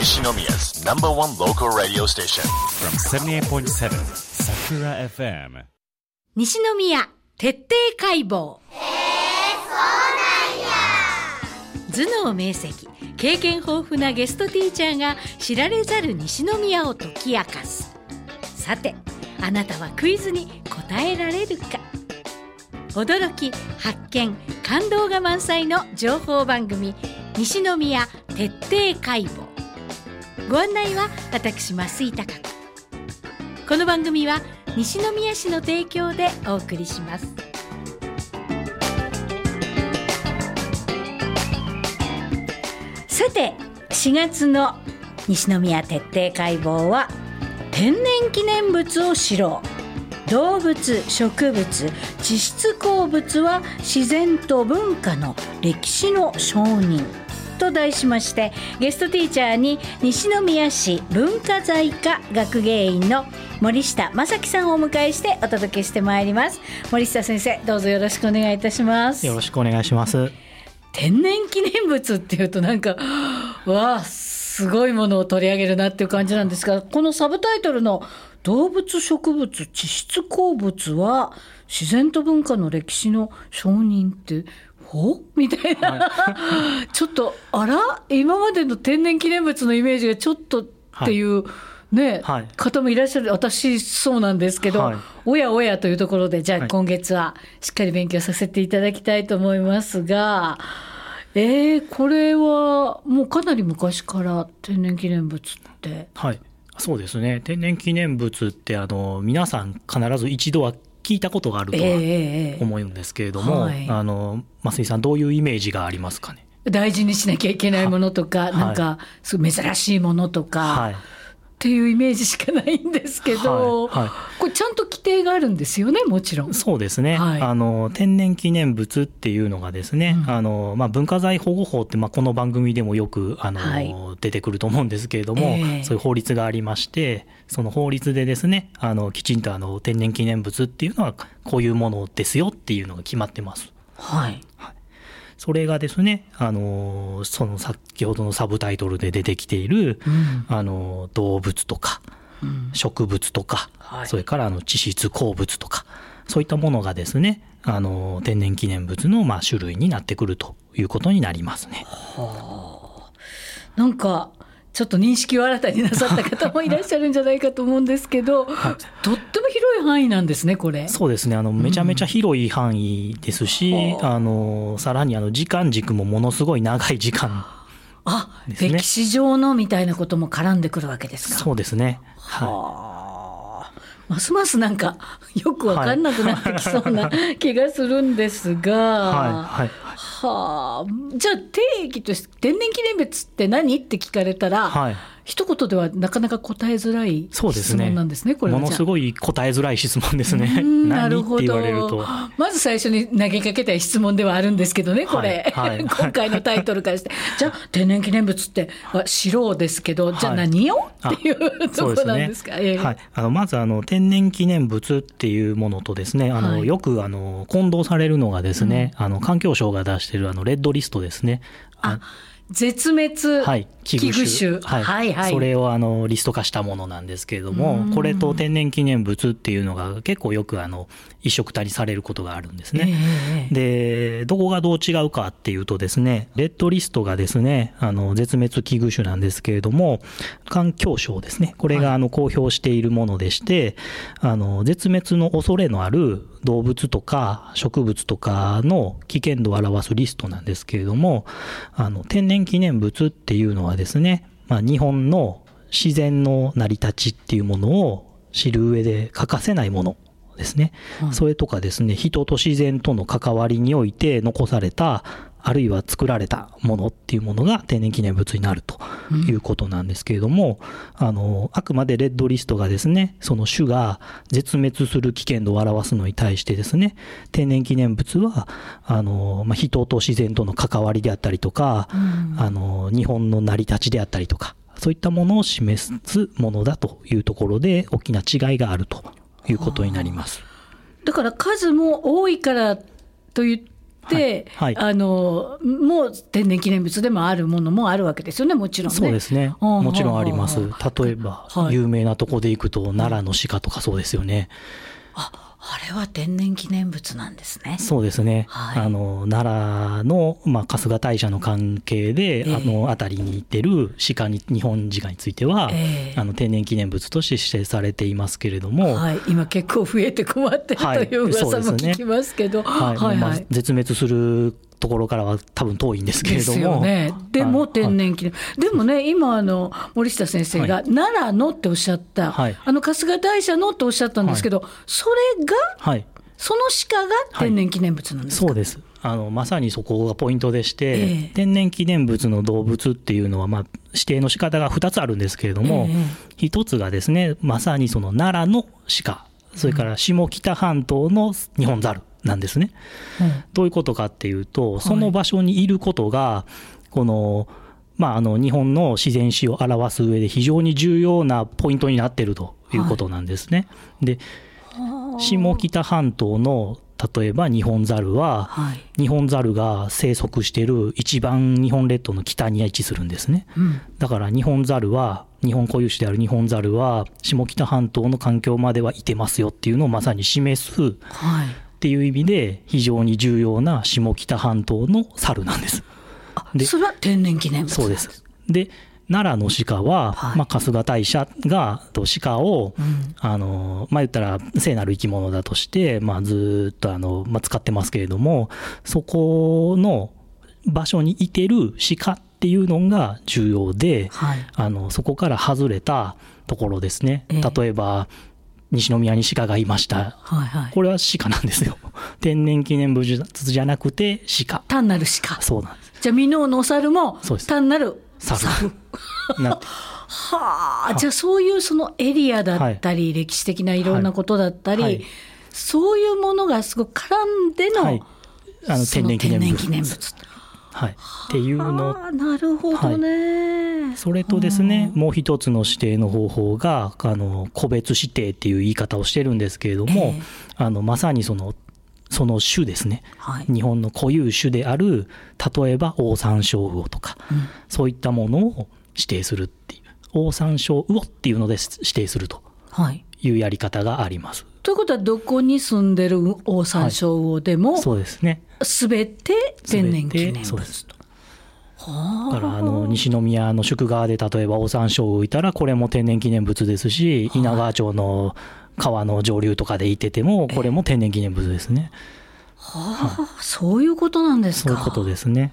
Nishinomiya's number one local radio station. From 78.7 Sakura FM. 西宮徹底解剖。頭脳明晰、経験豊富なゲストティーチャーが知られざる西宮を解き明かす。さて、あなたはクイズに答えられるか。驚き、発見、感動が満載の情報番組、西宮徹底解剖。ご案内は私、増井貴子。この番組は西宮市の提供でお送りします。さて、4月の西宮徹底解剖は、天然記念物を知ろう。動物、植物、地質鉱物は自然と文化の歴史の証人と題しまして、ゲストティーチャーに西宮市文化財課学芸員の森下正樹さんをお迎えしてお届けしてまいります。森下先生、どうぞよろしくお願いいたします。 よろしくお願いします。 天然記念物っていうとなんかわあ、すごいものを取り上げるなっていう感じなんですが、このサブタイトルの動物、植物、地質鉱物は自然と文化の歴史の証人ってみたいな、はい、ちょっと今までの天然記念物のイメージがちょっとっていう、ね、はい、方もいらっしゃる。私そうなんですけど、はい、おやおやというところで、じゃあ今月はしっかり勉強させていただきたいと思いますが、これはもうかなり昔から天然記念物って。はい、 そうですね。天然記念物って皆さん必ず一度は聞いたことがあるとは思うんですけれども、増井さん、どういうイメージがありますかね。 大事にしなきゃいけないものとか、なんかすごい珍しいものとか、っていうイメージしかないんですけど、これちゃんと規定があるんですよね、もちろん。 そうですね、天然記念物っていうのがですね、文化財保護法って、この番組でもよく出てくると思うんですけれども、そういう法律がありまして、その法律でですね、きちんと天然記念物っていうのはこういうものですよっていうのが決まってます。それがですね、その先ほどのサブタイトルで出てきている、動物とか、植物とか、それから地質鉱物とか、そういったものがですね、天然記念物の種類になってくるということになりますね。 なんかちょっと認識を新たになさった方もいらっしゃるんじゃないかと思うんですけど、とっても広い範囲なんですね、これ。 そうですね、めちゃめちゃ広い範囲ですし、さらに時間軸もものすごい長い時間ですね。 歴史上のみたいなことも絡んでくるわけですか。 そうですね。 ますますなんかよく分かんなくなってきそうな気がするんですが、じゃあ定義として天然記念物って何って聞かれたら、一言ではなかなか答えづらい質問なんですね。これはものすごい答えづらい質問ですね。 なるほど。 何って言われると、 まず最初に投げかけたい質問ではあるんですけどね、これ、今回のタイトルからしてじゃあ天然記念物って知ろうですけど、じゃあ何をっていうところなんですか。 まず天然記念物っていうものとですね、よく混同されるのがですね、環境省が出しているレッドリストですね。 絶滅危惧種、 それをリスト化したものなんですけれども、これと天然記念物っていうのが結構よく一緒くたにされることがあるんですね。で、どこがどう違うかっていうとですね、レッドリストがですね、絶滅危惧種なんですけれども、環境省ですね、これが公表しているものでして、絶滅の恐れのある動物とか植物とかの危険度を表すリストなんですけれども、天然記念物っていうのはですね、日本の自然の成り立ちっていうものを知る上で欠かせないものですね。それとかですね、人と自然との関わりにおいて残された、あるいは作られたものっていうものが天然記念物になるということなんですけれども、あくまでレッドリストがですね、その種が絶滅する危険度を表すのに対してですね、天然記念物は人と自然との関わりであったりとか、日本の成り立ちであったりとか、そういったものを示すものだというところで大きな違いがあるということになります。 だから数も多いからといっで、 はいはい、 もう天然記念物でもあるものもあるわけですよね、もちろんね。 そうですね、もちろんあります。例えば、 はい、 有名なとこでいくと奈良の鹿とかそうですよね。 あれは天然記念物なんですね。 そうですね、 はい、 奈良の、春日大社の関係で、辺りに行ってる鹿に日本鹿については、天然記念物として指定されていますけれども、 はい、今結構増えて困ってるという噂も聞きますけど、 絶滅するところからは多分遠いんですけれども、 ですよね。でも天然記念、でもね、今森下先生が奈良のっておっしゃった、春日大社のっておっしゃったんですけど、それが、その鹿が天然記念物なんですか？ そうです。まさにそこがポイントでして、天然記念物の動物っていうのは、指定の仕方が2つあるんですけれども、1つがですね、まさにその奈良の鹿、それから下北半島のニホンザルなんですね。どういうことかっていうと、その場所にいることがこの、日本の自然史を表す上で非常に重要なポイントになっているということなんですね。で、下北半島の例えばニホンザルは、ニホンザルが生息している一番日本列島の北に位置するんですね。だからニホンザルは、日本固有種であるニホンザルは下北半島の環境まではいてますよっていうのをまさに示す、っていう意味で非常に重要な下北半島の猿なんです。 で、それは天然記念物。 そうです。で、奈良の鹿は、春日大社が鹿を、言ったら聖なる生き物だとして、ずっと使ってますけれども、そこの場所にいてる鹿っていうのが重要で、そこから外れたところですね。例えば西宮に鹿がいました、これは鹿なんですよ。天然記念物じゃなくて鹿、 単なる鹿。 そうなんです。 じゃあ箕面のお猿も単なる猿じゃあそういうそのエリアだったり、歴史的ないろんなことだったり、そういうものがすごく絡んでの、 天然記念物っていうの。 なるほどね。 それとですね、もう一つの指定の方法が個別指定っていう言い方をしてるんですけれども、まさにその種ですね、日本の固有種である、例えばオオサンショウウオとか、そういったものを指定するっていう、オオサンショウウオっていうので指定するというやり方があります。 ということは、どこに住んでるオオサンショウウオでも、 そうですね、 すべて天然記念物と。 だから西宮の宿川で例えばオオサンショウウオいたら、これも天然記念物ですし、稲川町の川の上流とかでいてても、これも天然記念物ですね。 そういうことなんですか。 そういうことですね。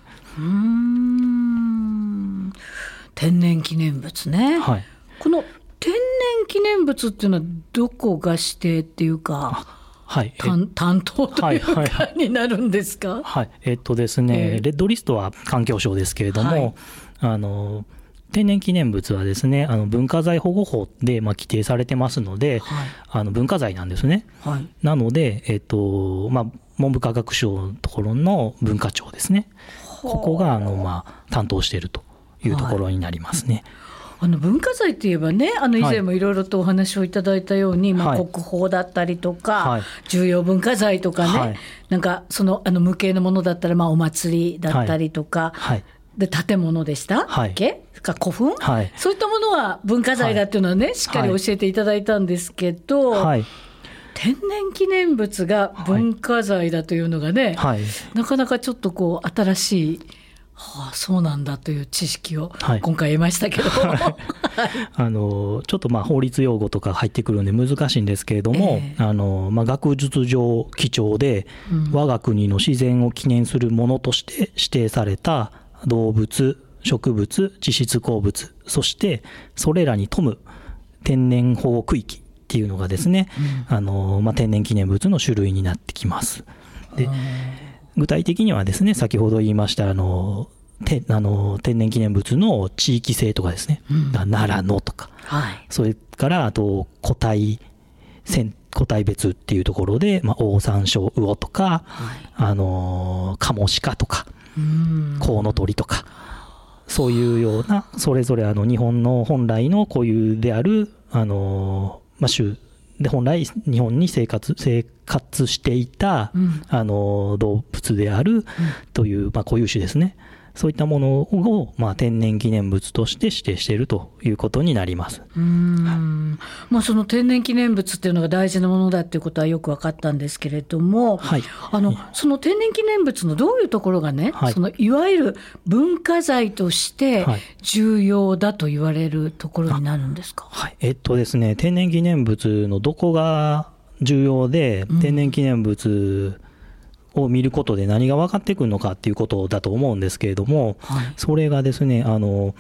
天然記念物ね。この天然記念物っていうのはどこが指定っていうか、担当というかになるんですか？ ですね、レッドリストは環境省ですけれども、天然記念物はですね、文化財保護法で規定されてますので、文化財なんですね。なので、文部科学省のところの文化庁ですね、ここが担当しているというところになりますね。 文化財っていえばね、以前もいろいろとお話をいただいたように、国宝だったりとか、重要文化財とかね、なんか無形のものだったらお祭りだったりとか、で建物でしたっけ、古墳、そういったものは文化財だっていうのはね、しっかり教えていただいたんですけど、天然記念物が文化財だというのがね、なかなかちょっと新しい、そうなんだという知識を今回得ましたけど、ちょっと法律用語とか入ってくるんで難しいんですけれども、学術上貴重で、我が国の自然を記念するものとして指定された動物、植物、地質鉱物、そしてそれらに富む天然保護区域っていうのがですね、天然記念物の種類になってきます。で、具体的にはですね、先ほど言いました天然記念物の地域性とかですね、奈良のとか、それからあと個体別っていうところで、オオサンショウウオとか、カモシカとか、コウノトリとか、そういうようなそれぞれ日本の本来の固有である種で本来日本に生活していた、動物であるという、固有種ですね。そういったものを、天然記念物として指定しているということになります。 その天然記念物っていうのが大事なものだっていうことはよく分かったんですけれども、はい、その天然記念物のどういうところがね、はい、いわゆる文化財として重要だと言われるところになるんですか？ はい、ですね、天然記念物のどこが重要で、天然記念物を見ることで何が分かってくるのかっていうことだと思うんですけれども、はい、それがですね、我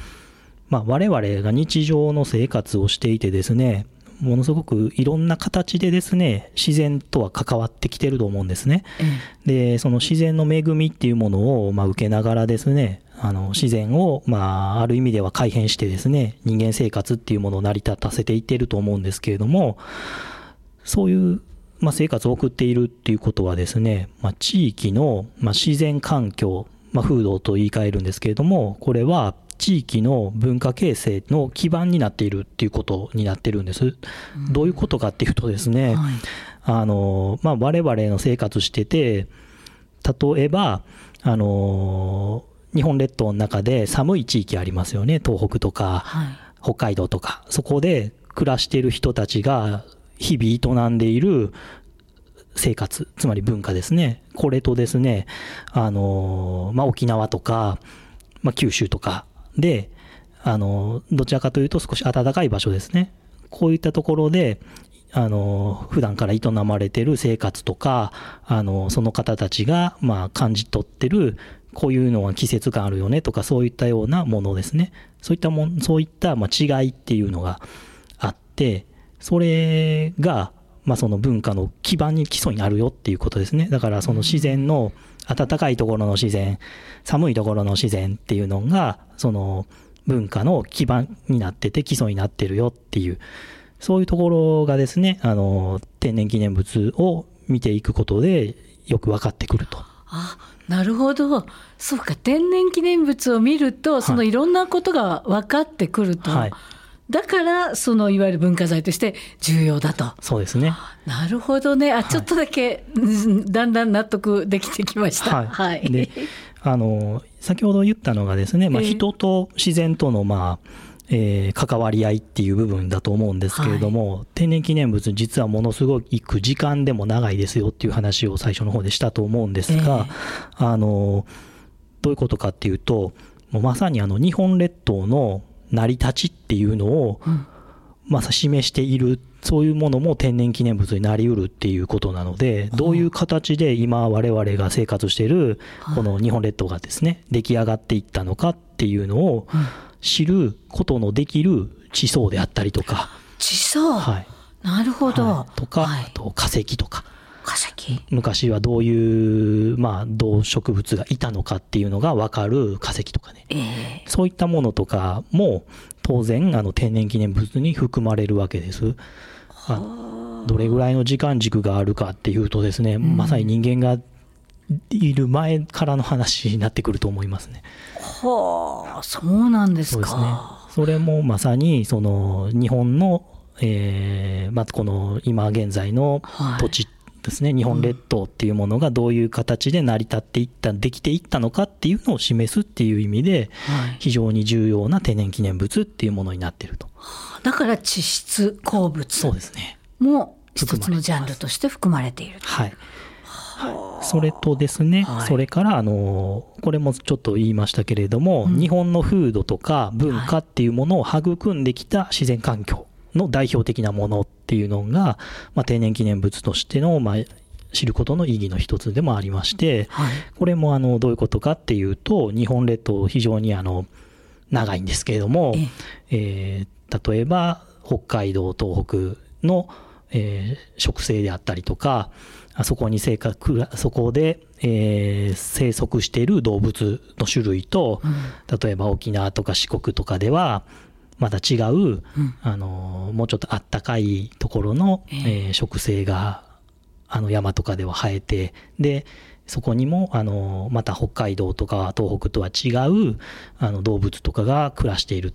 々が日常の生活をしていてですね、ものすごくいろんな形でですね、自然とは関わってきてると思うんですね。で、その自然の恵みっていうものを受けながらですね、自然をある意味では改変してですね、人間生活っていうものを成り立たせていっていると思うんですけれども、そういう生活を送っているっていうことはですね、地域の自然環境、風土と言い換えるんですけれども、これは地域の文化形成の基盤になっているっていうことになってるんです。どういうことかっていうとですね、我々の生活してて、例えば日本列島の中で寒い地域ありますよね。東北とか、北海道とか、そこで暮らしている人たちが日々営んでいる生活、つまり文化ですね。これとですね、沖縄とか、九州とかで、どちらかというと少し暖かい場所ですね。こういったところで、普段から営まれている生活とか、その方たちが、感じ取ってる、こういうのは季節感あるよねとか、そういったようなものですね。そういった違いっていうのがあって、それが、その文化の基礎になるよっていうことですね。だからその自然の、暖かいところの自然、寒いところの自然っていうのが、その文化の基盤になってて、基礎になってるよっていう、そういうところがですね、天然記念物を見ていくことでよく分かってくると。 なるほど。そうか、天然記念物を見ると、そのいろんなことが分かってくると。だからそのいわゆる文化財として重要だと。 そうですね。 なるほどね。ちょっとだけ、だんだん納得できてきました。 で、先ほど言ったのがですね、人と自然との関わり合いっていう部分だと思うんですけれども、天然記念物実はものすごく時間でも長いですよっていう話を最初の方でしたと思うんですが、どういうことかっていうと、もうまさに日本列島の成り立ちっていうのを、示している、そういうものも天然記念物になりうるっていうことなので、どういう形で今我々が生活しているこの日本列島がですね、出来上がっていったのかっていうのを知ることのできる地層であったりとか。 地層、なるほど。 とか、あと化石とか。 化石。 昔はどういう、動植物がいたのかっていうのが分かる化石とかね。そういったものとかも当然天然記念物に含まれるわけです。どれぐらいの時間軸があるかっていうとですね、まさに人間がいる前からの話になってくると思いますね。 そうなんですか。 そうですね。それもまさにその日本の、この今現在の土地ですね、日本列島っていうものがどういう形で成り立っていった、できていったのかっていうのを示すっていう意味で、非常に重要な天然記念物っていうものになっていると。 だから地質鉱物。 そうですね。 も一つのジャンルとして含まれている。 それとですね、それからこれもちょっと言いましたけれども、日本の風土とか文化っていうものを育んできた自然環境の代表的なものっていうのが、天然記念物としての、知ることの意義の一つでもありまして、これもどういうことかっていうと、日本列島非常に長いんですけれども、例えば北海道東北の、植生であったりとか、そこで、生息している動物の種類と、例えば沖縄とか四国とかではまた違う、もうちょっとあったかいところの、植生が山とかでは生えて、でそこにもまた北海道とか東北とは違う動物とかが暮らしていると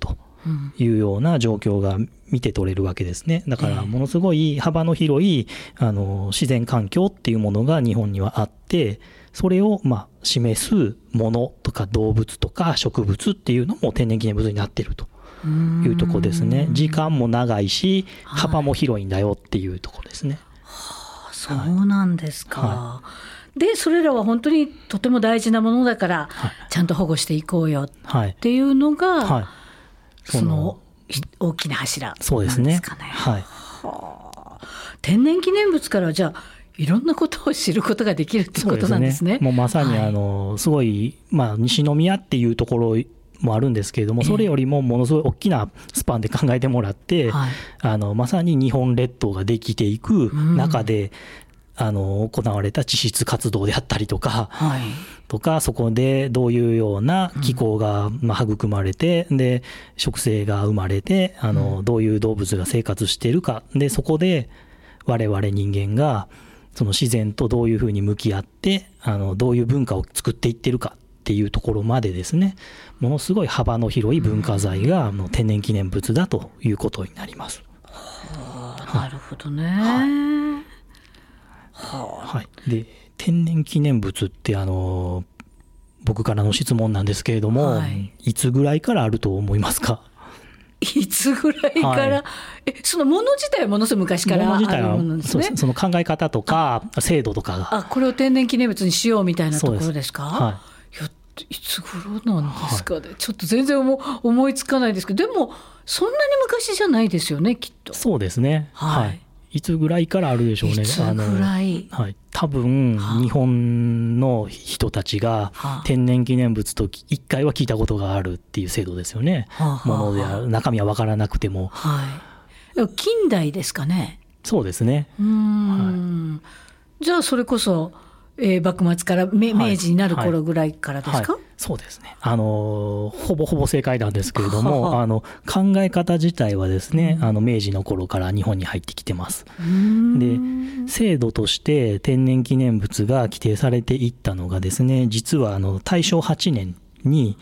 いうような状況が見て取れるわけですね。だからものすごい幅の広い自然環境っていうものが日本にはあって、それを示すものとか動物とか植物っていうのも天然記念物になっているというところですね。時間も長いし幅も広いんだよっていうところですね。 はあ、そうなんですか。でそれらは本当にとても大事なものだから、ちゃんと保護していこうよっていうのが、その大きな柱なんですかね。そうですね。天然記念物からじゃあいろんなことを知ることができるってことなんですね。 もうまさにすごい、西宮っていうところもあるんですけれども、それよりもものすごい大きなスパンで考えてもらって、まさに日本列島ができていく中で、行われた地質活動であったりとか、そこでどういうような気候が育まれて、で植生が生まれて、どういう動物が生活しているかで、そこで我々人間がその自然とどういうふうに向き合ってどういう文化を作っていってるかっていうところまでですね、ものすごい幅の広い文化財が天然記念物だということになります。 なるほどね。 で天然記念物って僕からの質問なんですけれども、いつぐらいからあると思いますか？ いつぐらいから、そのもの自体はものすごい昔からあるものなんですね。 その考え方とか制度とかが、 これを天然記念物にしようみたいなところですか？いつ頃なんですかね。ちょっと全然思いつかないですけど、でもそんなに昔じゃないですよね、きっと。 そうですね。いつぐらいからあるでしょうね。 いつぐらい。 多分日本の人たちが天然記念物と一回は聞いたことがあるっていう制度ですよね。ものである、中身は分からなくても。 近代ですかね。 そうですね。 じゃあそれこそ幕末から明治になる頃ぐらいからですか？ そうですね。ほぼほぼ正解なんですけれども、考え方自体はですね、明治の頃から日本に入ってきてます。で、制度として天然記念物が規定されていったのがですね、実は大正8年に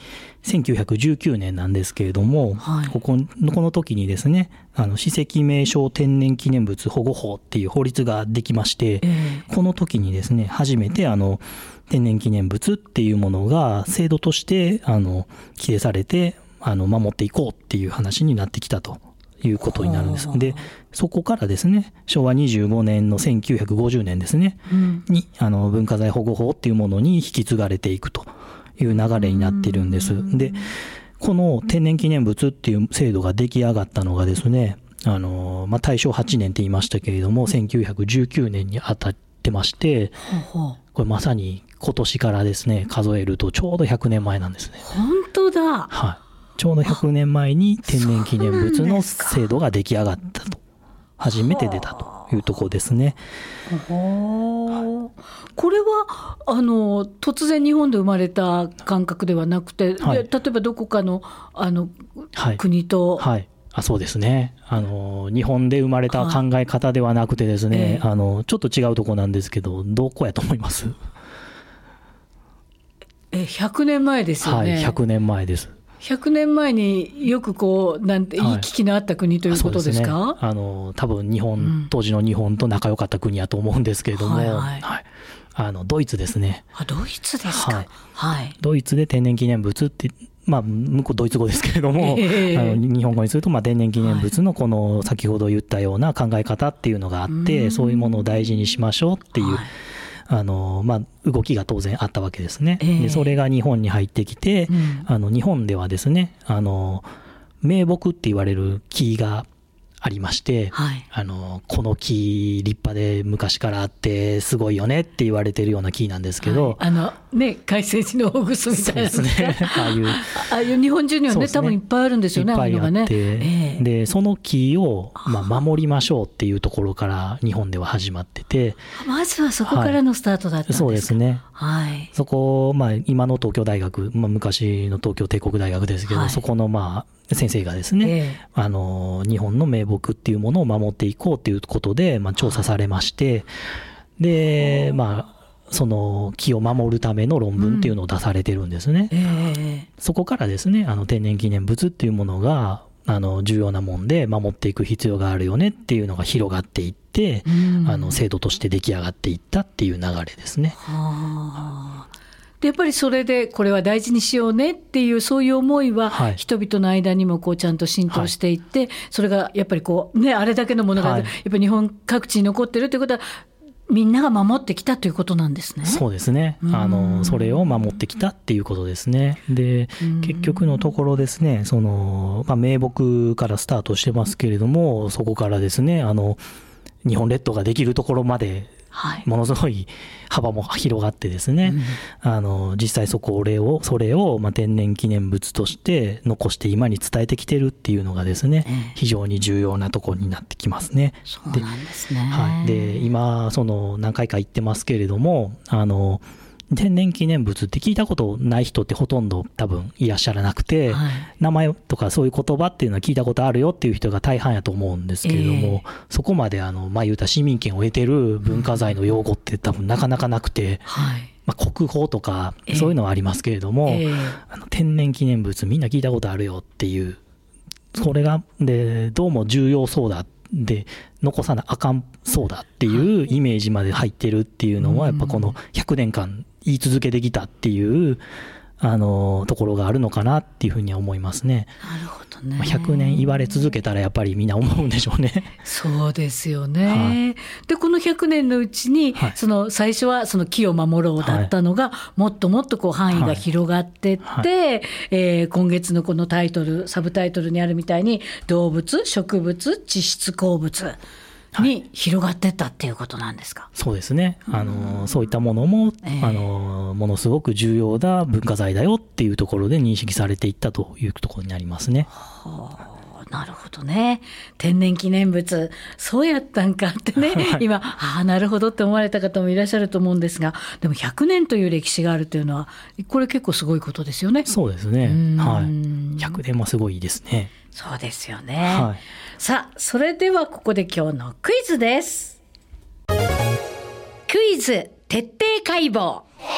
1919年なんですけれども、この時にですね、史跡名勝天然記念物保護法っていう法律ができまして、この時にですね、初めて天然記念物っていうものが制度として規定されて守っていこうっていう話になってきたということになるんです。で、そこからですね、昭和25年の1950年ですね、に文化財保護法っていうものに引き継がれていくという流れになっているんです。で、この天然記念物っていう制度が出来上がったのがですね、大正8年って言いましたけれども、1919年に当たってまして、これまさに今年からですね、数えるとちょうど100年前なんですね。 本当だ。 ちょうど100年前に天然記念物の制度が出来上がったと。初めて出たというところですね。 これは突然日本で生まれた感覚ではなくて、例えばどこかの国と、 そうですね。日本で生まれた考え方ではなくてですね、ちょっと違うところなんですけど、どこやと思います？ 100年前ですよね。 100年前です。 100年前によくなんて行き来のあった国ということですか？ 多分当時の日本と仲良かった国やと思うんですけれども、ドイツですね。 ドイツですか。 ドイツで天然記念物って向こうドイツ語ですけれども、日本語にすると天然記念物のこの先ほど言ったような考え方っていうのがあって、そういうものを大事にしましょうっていう動きが当然あったわけですね。でそれが日本に入ってきて、日本ではですね、名木って言われる木がありまして、この木立派で昔からあってすごいよねって言われてるような木なんですけど、 海星寺の大楠みたいなですね、 ああいう日本中にはね、多分いっぱいあるんですよね。 いっぱいあって、でその木を守りましょうっていうところから日本では始まってて、 まずはそこからのスタートだったんですか？ そうですね。そこ、今の東京大学、昔の東京帝国大学ですけど、そこの先生がですね、日本の名木っていうものを守っていこうということで、調査されまして、で、その木を守るための論文っていうのを出されてるんですね。そこからですね、天然記念物っていうものが重要なもんで守っていく必要があるよねっていうのが広がっていって、制度として出来上がっていったっていう流れですね。 でやっぱりそれでこれは大事にしようねっていうそういう思いは人々の間にもこうちゃんと浸透していって、それがやっぱりこう、ね、あれだけのものがやっぱり日本各地に残ってるということはみんなが守ってきたということなんですね。 そうですね。それを守ってきたっていうことですね。で、結局のところですね、名木からスタートしてますけれども、そこからですね、日本列島ができるところまで、ものすごい幅も広がってですね、実際それを天然記念物として残して今に伝えてきてるっていうのがですね、非常に重要なところになってきますね。 そうなんですね。 で今何回か言ってますけれども、天然記念物って聞いたことない人ってほとんど多分いらっしゃらなくて、名前とかそういう言葉っていうのは聞いたことあるよっていう人が大半やと思うんですけれども、そこまで言うた市民権を得てる文化財の用語って多分なかなかなくて、国宝とかそういうのはありますけれども、天然記念物みんな聞いたことあるよっていう、それがでどうも重要そうだで残さなあかんそうだっていうイメージまで入ってるっていうのは、やっぱこの100年間言い続けてきたっていうところがあるのかなっていうふうには思いますね。 なるほどね。 100年言われ続けたらやっぱりみんな思うんでしょうね。 そうですよね。でこの100年のうちに、最初はその木を守ろうだったのが、もっともっとこう範囲が広がっていって、今月のこのタイトルサブタイトルにあるみたいに動物植物地質鉱物に広がっていったっていうことなんですか。 そうですね。そういったものも、ものすごく重要な文化財だよっていうところで認識されていったというところになりますね。 なるほどね。天然記念物そうやったんかってね、今なるほどって思われた方もいらっしゃると思うんですが、でも100年という歴史があるというのはこれ結構すごいことですよね。 そうですね。100年もすごいですね。 そうですよね。さあそれではここで今日のクイズです。クイズ徹底解剖。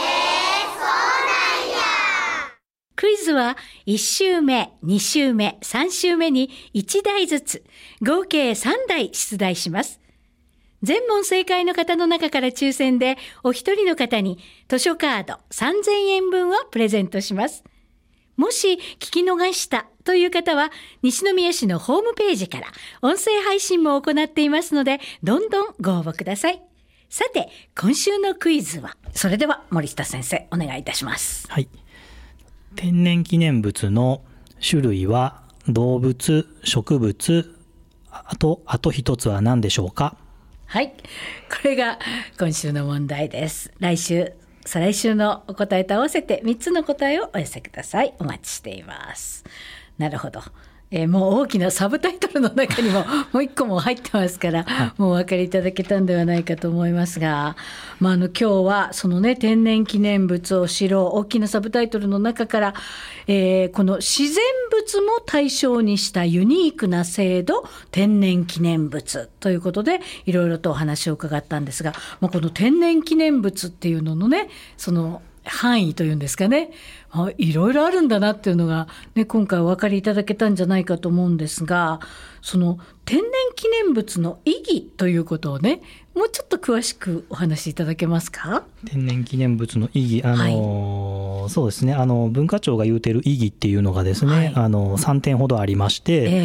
クイズは1週目、2週目、3週目に1題ずつ合計3題出題します。全問正解の方の中から抽選でお一人の方に図書カード3000円分をプレゼントします。もし聞き逃したという方は西宮市のホームページから音声配信も行っていますので、どんどんご応募ください。さて今週のクイズは、それでは森下先生お願いいたします。 はい。天然記念物の種類は動物、植物、あと一つは何でしょうか。 はい、これが今週の問題です。来週再来週のお答えと合わせて3つの答えをお寄せください。お待ちしています。なるほど。もう大きなサブタイトルの中にももう一個も入ってますから、もうお分かりいただけたんではないかと思いますが、今日はそのね天然記念物を知ろう大きなサブタイトルの中から、この自然物も対象にしたユニークな制度天然記念物ということでいろいろとお話を伺ったんですが、この天然記念物っていうののねその範囲というんですかね、いろいろあるんだなっていうのが、ね、今回お分かりいただけたんじゃないかと思うんですが、その天然記念物の意義ということをねもうちょっと詳しくお話しいただけますか。 天然記念物の意義、そうですね、文化庁が言うてる意義っていうのがですね、3点ほどありまして、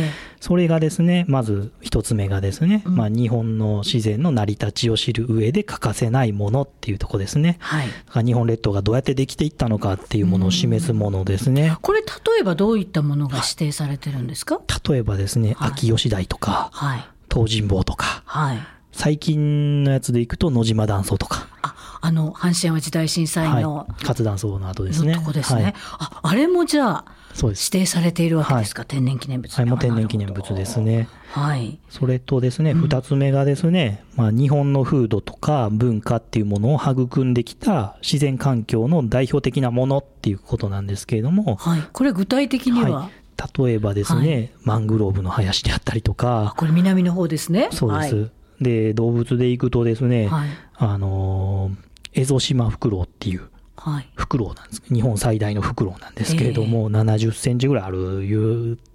それがですね、まず一つ目がですね、日本の自然の成り立ちを知る上で欠かせないものっていうところですね。日本列島がどうやってできていったのかっていうものを示すものですね。 これ例えばどういったものが指定されてるんですか。 例えばですね、秋吉台とか、東尋坊とか、最近のやつでいくと野島断層とか、 阪神淡路大震災の、 活断層の後ですね。 とこですね。あれもじゃあ指定されているわけですか。天然記念物。 もう天然記念物ですね。それとですね、2つ目がですね、日本の風土とか文化っていうものを育んできた自然環境の代表的なものっていうことなんですけれども、 これ具体的には、 例えばですね、マングローブの林であったりとか、 これ南の方ですね。 そうです。で動物でいくとですね、エゾシマフクロウっていうフクロウなんです。日本最大のフクロウなんですけれども、70センチぐらいあるいう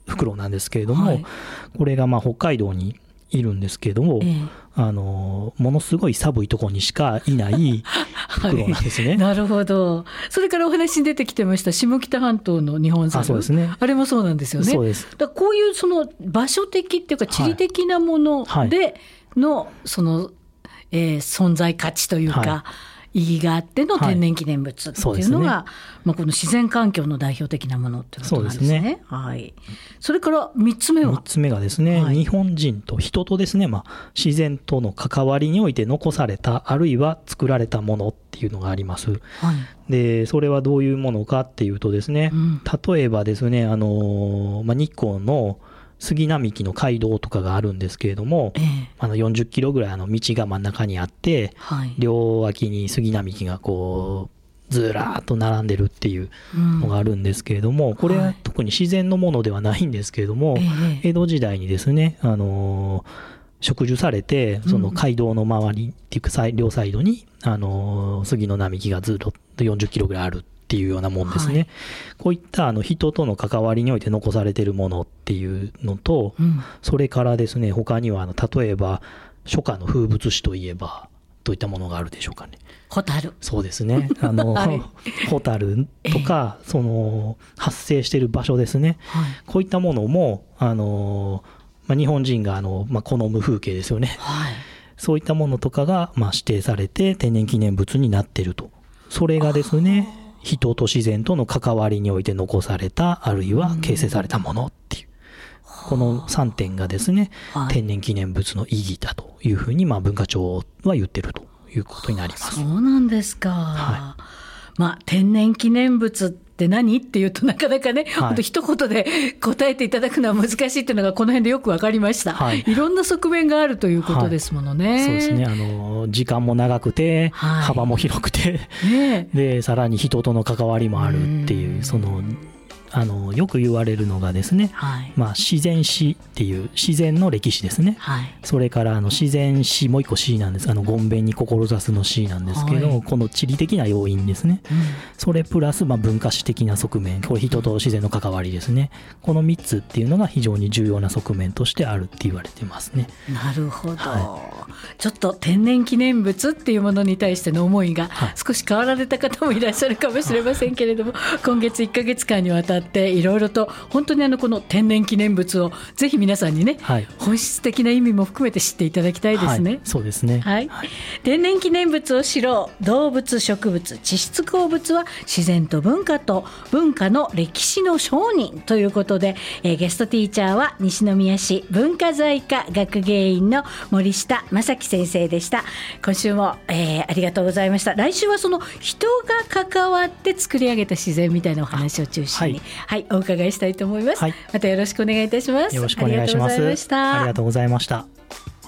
フクロウなんですけれども、これが北海道にいるんですけれども、ものすごい寒いところにしかいないフクロウなんですね。 なるほど。それからお話に出てきてました下北半島のニホンザル、 そうですね、 あれもそうなんですよね。 そうです。 だこういうその場所的っていうか地理的なものでのその、存在価値というか、意義があっての天然記念物っていうのが、この自然環境の代表的なものっていうことなんですね。それから3つ目は、 3つ目がですね、日本人と人とですね、自然との関わりにおいて残されたあるいは作られたものっていうのがあります。でそれはどういうものかっていうとですね、例えばですね、日光の杉並木の街道とかがあるんですけれども、40キロぐらい道が真ん中にあって、両脇に杉並木がこうずらーっと並んでるっていうのがあるんですけれども、これは特に自然のものではないんですけれども、江戸時代にですね、植樹されて、その街道の周りっていうか両サイドに杉の並木がずっと40キロぐらいあるっていうようなもんですね。こういった人との関わりにおいて残されているものっていうのと、それからですね、他には例えば初夏の風物詩といえばどういったものがあるでしょうかね。 ホタル。 そうですね。ホタルとか、その発生している場所ですね。こういったものも日本人が好む風景ですよね。そういったものとかが指定されて天然記念物になっていると。それがですね、人と自然との関わりにおいて残されたあるいは形成されたものっていう、この3点がですね、天然記念物の意義だというふうに文化庁は言ってるということになります。 そうなんですか。天然記念物って何っていうとなかなかね、本当一言で答えていただくのは難しいっていうのがこの辺でよく分かりました。いろんな側面があるということですものね。 そうですね。時間も長くて、幅も広くて、でさらに人との関わりもあるっていう、そのよく言われるのがですね、自然史っていう自然の歴史ですね。それから自然史、もう一個史なんです。ごんべんに志すの史なんですけど、この地理的な要因ですね。それプラス文化史的な側面、これ人と自然の関わりですね。この3つっていうのが非常に重要な側面としてあるって言われてますね。 なるほど。ちょっと天然記念物っていうものに対しての思いが少し変わられた方もいらっしゃるかもしれませんけれども、今月1ヶ月間にわたっていろいろと本当にこの天然記念物をぜひ皆さんにね、本質的な意味も含めて知っていただきたいですね。 そうですね。 天然記念物を知ろう。動物、植物、地質鉱物は自然と文化と文化の歴史の証人ということで、ゲストティーチャーは西宮市文化財科学芸員の森下正樹先生でした。今週も、ありがとうございました。来週はその人が関わって作り上げた自然みたいなお話を中心にお伺いしたいと思います。またよろしくお願いいたします。 よろしくお願いします。ありがとうございました。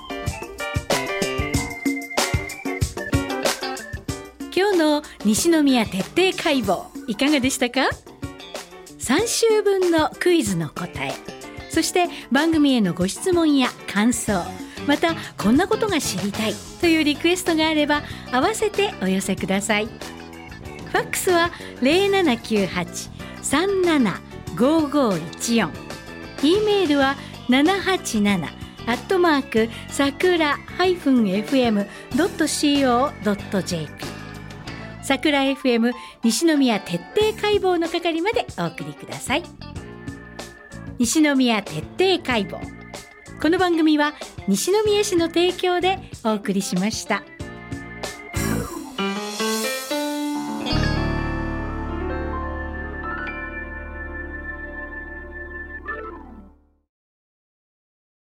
今日の西宮徹底解剖いかがでしたか。3週分のクイズの答え、そして番組へのご質問や感想、またこんなことが知りたいというリクエストがあれば合わせてお寄せください。ファックスは 0798-375514、 E メールは787-sakura-fm.co.jp、 桜 FM 西宮徹底解剖の係までお送りください。西宮徹底解剖、この番組は西宮市の提供でお送りしました。